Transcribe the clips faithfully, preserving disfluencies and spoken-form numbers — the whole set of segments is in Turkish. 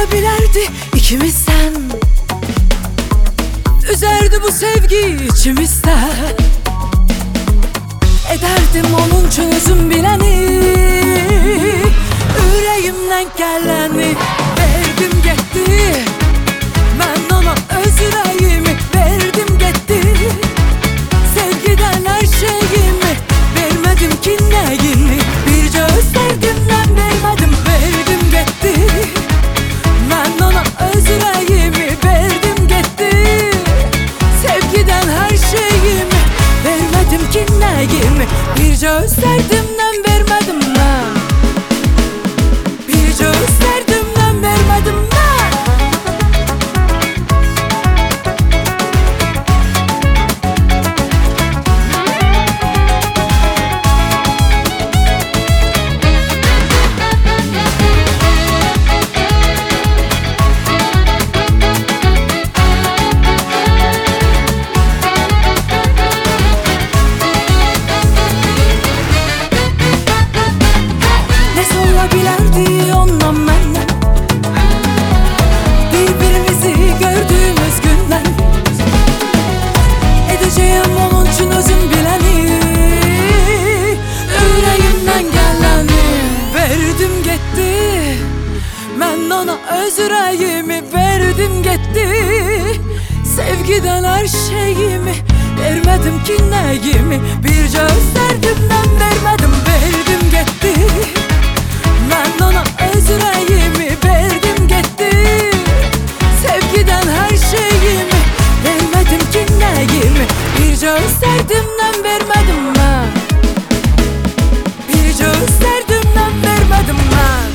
olabilerdi ikimizden? Üzerdi bu sevgi içimizde. Ederdim onun için özüm bileni. Yüreğimden geleni verdim gitti. Ben ona öz yüreğimi verdim gitti. Sevgiden her şeyimi vermedim ki neyini. Bir gözlerimden vermedim, verdim gitti. Ben ona öz yüreğimi verdim gitti. Sevgiden her şeyimi vermedim ki neyimi. Bir gözlerimden vermedim ben. Bir gözlerimden vermedim ben. Olabilirdi ondan benden, birbirimizi gördüğümüz günden. Edeceğim onun için özüm bileni. Yüreğimden geleni verdim gitti. Ben ona öz yüreğimi verdim gitti. Sevgiden her şeyimi vermedim ki neyimi. Bir gözlerimden vermedim, verdim gitti. Ben ona öz yüreğimi verdim gitti. Sevgiden her şeyimi vermedim ki neyimi. Bir gözlerimden vermedim ben. Bir gözlerimden vermedim ben.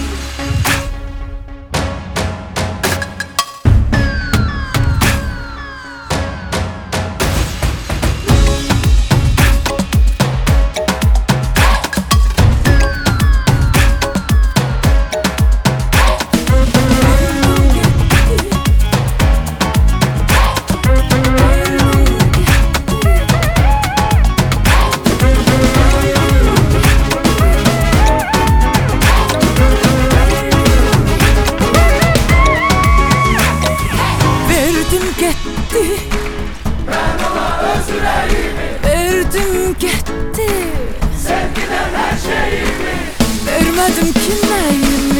Ben ona öz yüreğimi verdim gitti. Sevgiden her şeyimi vermedim ki neyimi.